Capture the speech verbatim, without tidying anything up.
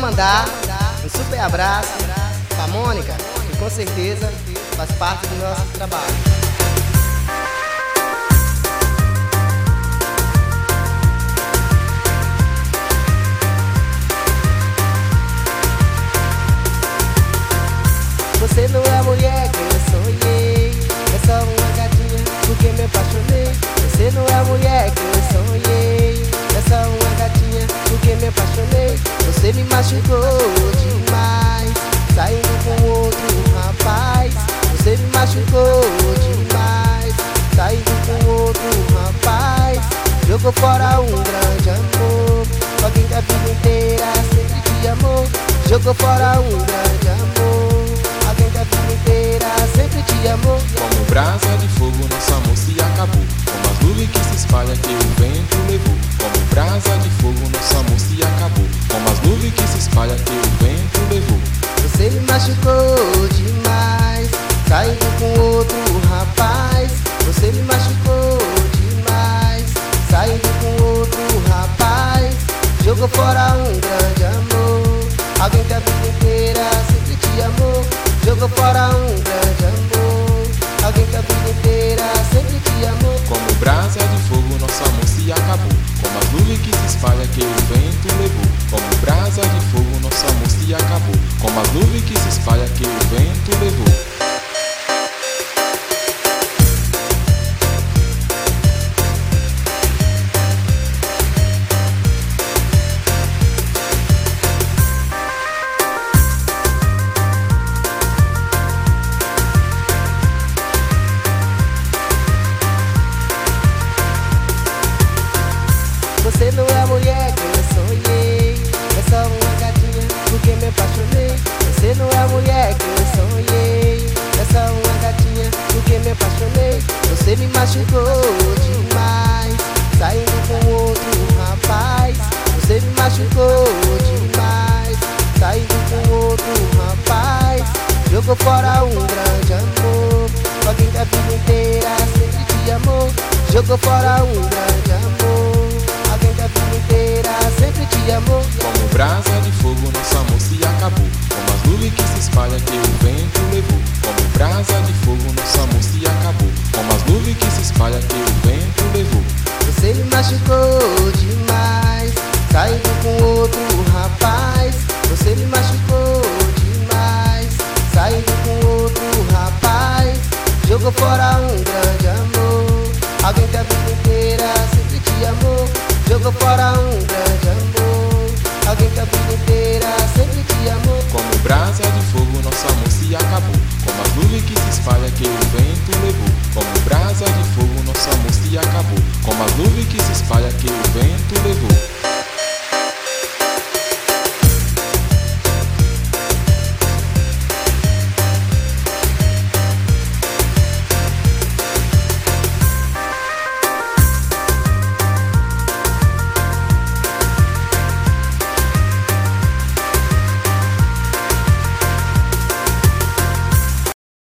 mandar um super abraço pra Mônica, que com certeza faz parte do nosso trabalho. Você não é a mulher que eu sonhei, é só uma gatinha porque me apaixonei. Você não é a mulher que eu sonhei, é só uma gatinha porque me apaixonei. Você me machucou demais, saindo com outro rapaz. Você me machucou demais, saindo com outro rapaz. Jogou fora um grande amor, alguém que a vida inteira sempre te amou. Jogou fora um grande amor, alguém que a vida inteira sempre te amou. Como brasa de fogo nosso amor se acabou, como as nuvens que se espalham que o vento levou. Como brasa de fogo nosso amor se acabou, como as nuvens que se espalham que o vento levou. Você me machucou demais, saindo com outro rapaz. Você me machucou demais, saindo com outro rapaz. Jogou fora um grande amor, alguém que a vida inteira sempre te amou. Jogou fora um grande amor, alguém que a vida inteira sempre te amou. Como brasa de fogo nosso amor se acabou, como as nuvens que se espalham que o vento levou. Como brasa de fogo nosso amor se acabou, como as nuvens que se espalham que o vento levou. Você não é a mulher que eu sonhei, é só uma gatinha porque me apaixonei. Você não é a mulher que eu sonhei, é só uma gatinha porque me apaixonei. Você me machucou demais, saindo com outro rapaz. Você me machucou demais, saindo com outro rapaz. Jogou fora um grande amor, alguém que a vida inteira sempre te amou. Jogou fora um grande amor, alguém que a vida inteira sempre te amou. Como brasa de fogo nosso amor se acabou, como as nuvens que se espalham que o vento levou. Como brasa de fogo nosso amor se acabou, como as nuvens que se espalham que o vento levou. Você me machucou demais, saindo com outro rapaz. Você me machucou demais, saindo com outro rapaz. Jogou fora um grande amor, alguém que a vida inteira sempre te amou. Jogou fora um grande amor, alguém que a vida inteira sempre te amou. Como brasa de fogo nosso amor se acabou, como as nuvens que se espalham que o vento levou. Como brasa de fogo nosso amor se acabou, como as nuvens que se espalham que o vento levou.